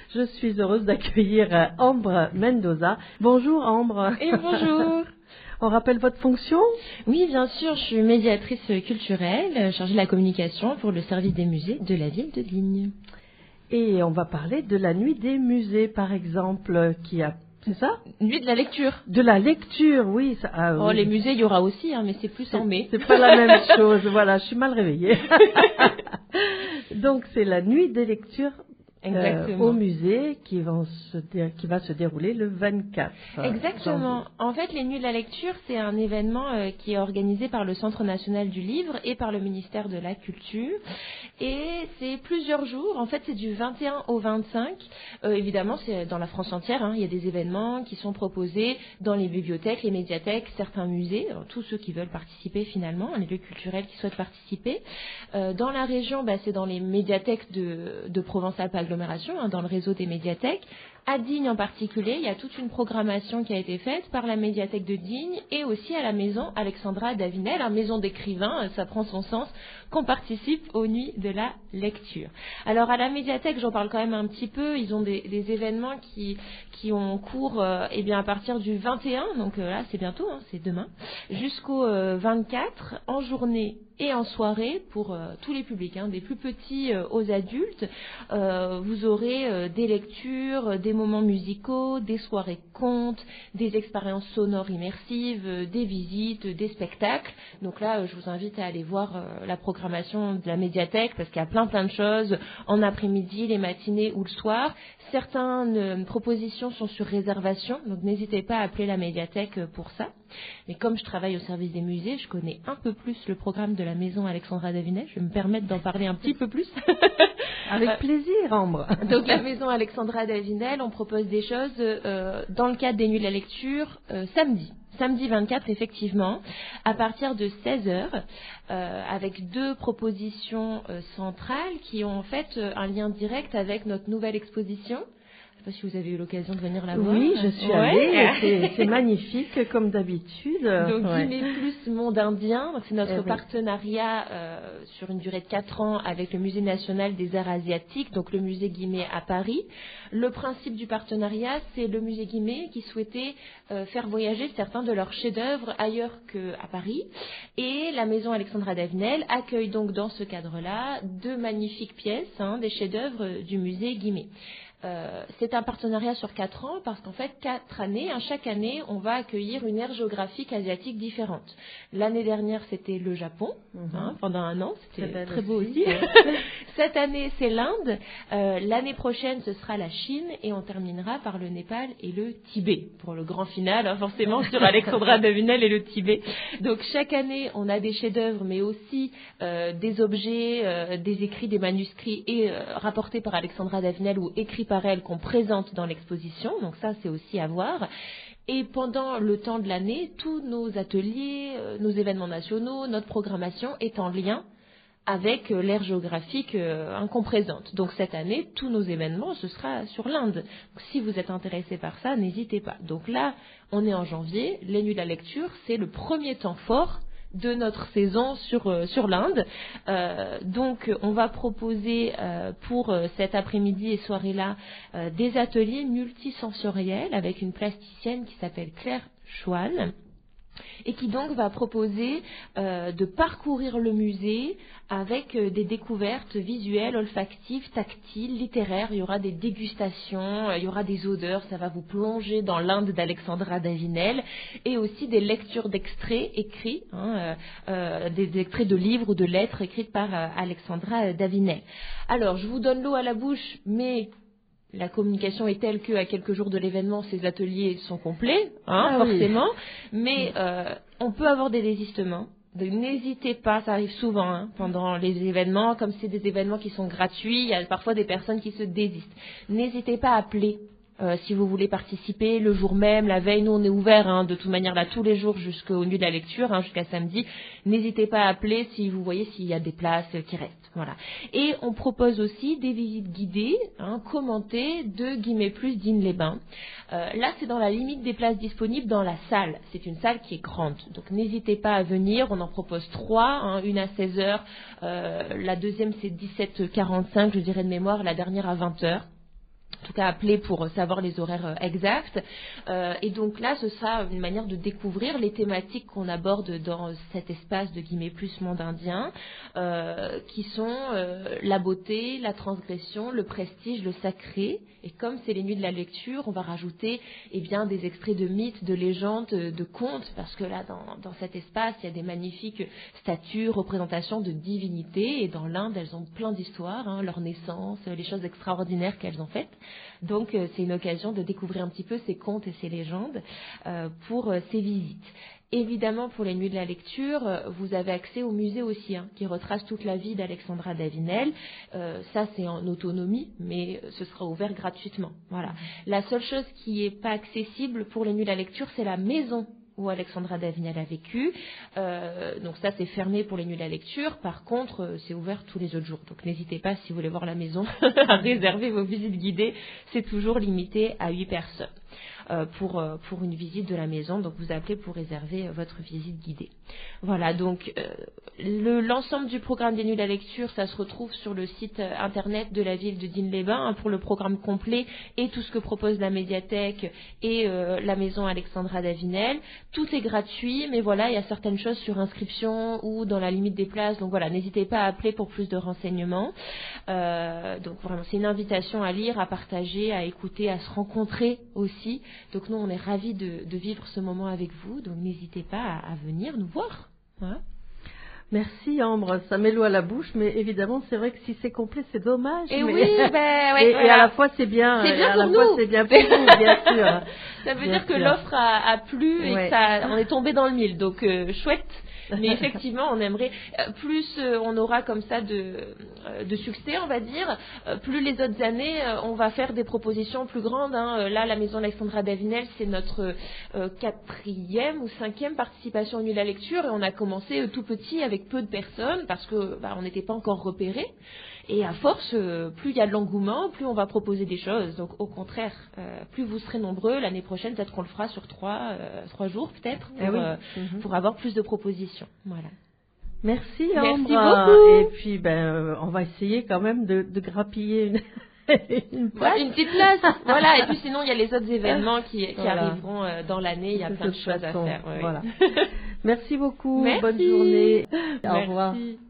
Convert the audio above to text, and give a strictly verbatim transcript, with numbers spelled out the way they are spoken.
Je suis heureuse d'accueillir Ambre Mendoza. Bonjour Ambre. Et bonjour. On rappelle votre fonction? Oui, bien sûr, je suis médiatrice culturelle, chargée de la communication pour le service des musées de la ville de Digne. Et on va parler de la nuit des musées, par exemple, qui a... C'est ça? Nuit de la lecture. De la lecture, oui. Ça, ah, oh, oui. Les musées, il y aura aussi, hein, mais c'est plus en mai. C'est pas la même chose, voilà, je suis mal réveillée. Donc, c'est la nuit des lectures euh, au musée qui, vont se dé... qui va se dérouler le vingt-quatre. Exactement. Janvier. En fait, les nuits de la lecture, c'est un événement euh, qui est organisé par le Centre national du livre et par le ministère de la Culture. Et c'est plusieurs jours. En fait, c'est du vingt et un au vingt-cinq. Euh, évidemment, c'est dans la France entière. Hein. Il y a des événements qui sont proposés dans les bibliothèques, les médiathèques, certains musées, alors, tous ceux qui veulent participer finalement, les lieux culturels qui souhaitent participer. Euh, dans la région, bah, c'est dans les médiathèques de, de Provence-Alpes Agglomération, hein, dans le réseau des médiathèques. À Digne en particulier, il y a toute une programmation qui a été faite par la médiathèque de Digne et aussi à la maison Alexandra Davinel, la maison d'écrivains, ça prend son sens, qu'on participe aux nuits de la lecture. Alors à la médiathèque, j'en parle quand même un petit peu, ils ont des, des événements qui, qui ont cours euh, eh bien, à partir du vingt et un, donc euh, là c'est bientôt, hein, c'est demain, jusqu'au euh, vingt-quatre, en journée et en soirée pour euh, tous les publics, hein, des plus petits euh, aux adultes. Euh, vous aurez euh, des lectures, des moments musicaux, des soirées contes, des expériences sonores immersives, euh, des visites, des spectacles. Donc là, euh, je vous invite à aller voir euh, la programmation de la médiathèque parce qu'il y a plein plein de choses en après-midi, les matinées ou le soir. Certaines euh, propositions sont sur réservation, donc n'hésitez pas à appeler la médiathèque pour ça. Mais comme je travaille au service des musées, je connais un peu plus le programme de la maison Alexandra Davinel. Je vais me permettre d'en parler un petit peu plus. Avec plaisir, Ambre. Donc la maison Alexandra Davinel, on propose des choses euh, dans le cadre des nuits de la lecture euh, samedi. Samedi vingt-quatre, effectivement, à partir de seize heures, euh, avec deux propositions euh, centrales qui ont en fait euh, un lien direct avec notre nouvelle exposition. Je ne sais pas si vous avez eu l'occasion de venir la voir. Oui, je suis ouais. allée. C'est, c'est magnifique, comme d'habitude. Donc, ouais. Guillemets Plus Monde Indien, c'est notre eh partenariat euh, sur une durée de quatre ans avec le Musée national des arts asiatiques, donc le musée Guimet à Paris. Le principe du partenariat, c'est le musée Guimet qui souhaitait euh, faire voyager certains de leurs chefs-d'œuvre ailleurs qu'à Paris. Et la maison Alexandra Davinel accueille donc dans ce cadre-là deux magnifiques pièces, hein, des chefs-d'œuvre du musée Guimet. Euh, c'est un partenariat sur quatre ans parce qu'en fait, quatre années, hein, chaque année, on va accueillir une aire géographique asiatique différente. L'année dernière, c'était le Japon, mm-hmm. hein, pendant un an, c'était très, très beau aussi. Cette année, c'est l'Inde. Euh, l'année prochaine, ce sera la Chine et on terminera par le Népal et le Tibet pour le grand final, hein, forcément sur Alexandra Davinel et le Tibet. Donc chaque année, on a des chefs-d'œuvre, mais aussi euh, des objets, euh, des écrits, des manuscrits et euh, rapportés par Alexandra Davinel ou écrits par elle qu'on présente dans l'exposition, donc ça c'est aussi à voir. Et pendant le temps de l'année, tous nos ateliers, euh, nos événements nationaux, notre programmation est en lien avec euh, l'aire géographique euh, qu'on présente. Donc cette année, tous nos événements, ce sera sur l'Inde. Donc, si vous êtes intéressé par ça, n'hésitez pas. Donc là, on est en janvier, les nuits de la lecture, c'est le premier temps fort de notre saison sur euh, sur l'Inde. Euh, donc on va proposer euh, pour euh, cet après-midi et soirée-là euh, des ateliers multisensoriels avec une plasticienne qui s'appelle Claire Chouane et qui donc va proposer euh, de parcourir le musée avec euh, des découvertes visuelles, olfactives, tactiles, littéraires. Il y aura des dégustations, euh, il y aura des odeurs, ça va vous plonger dans l'Inde d'Alexandra Davinel et aussi des lectures d'extraits écrits, hein, euh, euh, des, des extraits de livres ou de lettres écrites par euh, Alexandra Davinel. Alors, je vous donne l'eau à la bouche, mais la communication est telle qu'à quelques jours de l'événement, ces ateliers sont complets, hein, ah, forcément. Oui. Mais euh, on peut avoir des désistements. Donc, n'hésitez pas, ça arrive souvent hein, pendant les événements, comme c'est des événements qui sont gratuits, il y a parfois des personnes qui se désistent. N'hésitez pas à appeler. Euh, si vous voulez participer le jour même, la veille, nous on est ouvert hein, de toute manière là tous les jours jusqu'au nuit de la lecture, hein, jusqu'à samedi. N'hésitez pas à appeler si vous voyez s'il y a des places qui restent. Voilà. Et on propose aussi des visites guidées, hein, commentées de Guimet Plus Digne-les-Bains. Euh, là c'est dans la limite des places disponibles dans la salle. C'est une salle qui est grande, donc n'hésitez pas à venir. On en propose trois, hein, une à seize heures, euh, la deuxième c'est dix-sept quarante-cinq, je dirais de mémoire, la dernière à vingt heures. en tout cas appeler pour savoir les horaires exacts. Euh, et donc là, ce sera une manière de découvrir les thématiques qu'on aborde dans cet espace de guillemets plus monde indien, euh, qui sont euh, la beauté, la transgression, le prestige, le sacré. Et comme c'est les nuits de la lecture, on va rajouter eh bien, des extraits de mythes, de légendes, de contes, parce que là, dans, dans cet espace, il y a des magnifiques statues, représentations de divinités. Et dans l'Inde, elles ont plein d'histoires, hein, leur naissance, les choses extraordinaires qu'elles ont faites. Donc euh, c'est une occasion de découvrir un petit peu ces contes et ces légendes euh, pour euh, ces visites. Évidemment, pour les nuits de la lecture, euh, vous avez accès au musée aussi, hein, qui retrace toute la vie d'Alexandra Davinel. Euh, ça, c'est en autonomie, mais ce sera ouvert gratuitement. Voilà. La seule chose qui n'est pas accessible pour les nuits de la lecture, c'est la maison où Alexandra Davinel a vécu. Euh, donc ça, c'est fermé pour les nuits de la lecture. Par contre, euh, c'est ouvert tous les autres jours. Donc n'hésitez pas, si vous voulez voir la maison, à réserver vos visites guidées. C'est toujours limité à huit personnes euh, pour, euh, pour une visite de la maison. Donc vous appelez pour réserver euh, votre visite guidée. Voilà, donc euh, le, l'ensemble du programme des nuits de la lecture, ça se retrouve sur le site euh, internet de la ville de Digne-les-Bains, hein, pour le programme complet et tout ce que propose la médiathèque et euh, la maison Alexandra Davinel. Tout est gratuit, mais voilà, il y a certaines choses sur inscription ou dans la limite des places. Donc voilà, n'hésitez pas à appeler pour plus de renseignements. Euh, donc vraiment, c'est une invitation à lire, à partager, à écouter, à se rencontrer aussi. Donc nous, on est ravis de, de vivre ce moment avec vous. Donc n'hésitez pas à, à venir nous voir. Voilà. Merci Ambre, ça met l'eau à la bouche, mais évidemment c'est vrai que si c'est complet c'est dommage. Et mais... oui, ben ouais, et, voilà. et à la fois c'est bien, c'est bien à pour la nous. fois c'est bien pour nous, bien sûr. Ça veut bien dire que sûr. l'offre a, a plu et ouais. que ça, on est tombé dans le mille, donc euh, chouette. Mais effectivement, on aimerait euh, plus euh, on aura comme ça de, euh, de succès, on va dire. Euh, plus les autres années, euh, on va faire des propositions plus grandes. Hein. Là, la maison Alexandra Davinel, c'est notre euh, quatrième ou cinquième participation aux nuits de la lecture, et on a commencé euh, tout petit avec peu de personnes parce que bah, on n'était pas encore repérés. Et à force, euh, plus il y a de l'engouement, plus on va proposer des choses. Donc au contraire, euh, plus vous serez nombreux, l'année prochaine, peut-être qu'on le fera sur trois, euh, trois jours peut-être, pour, eh oui. euh, mm-hmm. pour avoir plus de propositions. Voilà. Merci, Merci Ambre. beaucoup. Et puis, ben, euh, on va essayer quand même de, de grappiller une... une, voilà, une petite place. Voilà. Et puis sinon, il y a les autres événements qui, qui voilà. arriveront euh, dans l'année. Il y a plein de choses façon. à faire. Ouais, voilà. Merci beaucoup. Merci. Bonne journée. Merci. Au revoir.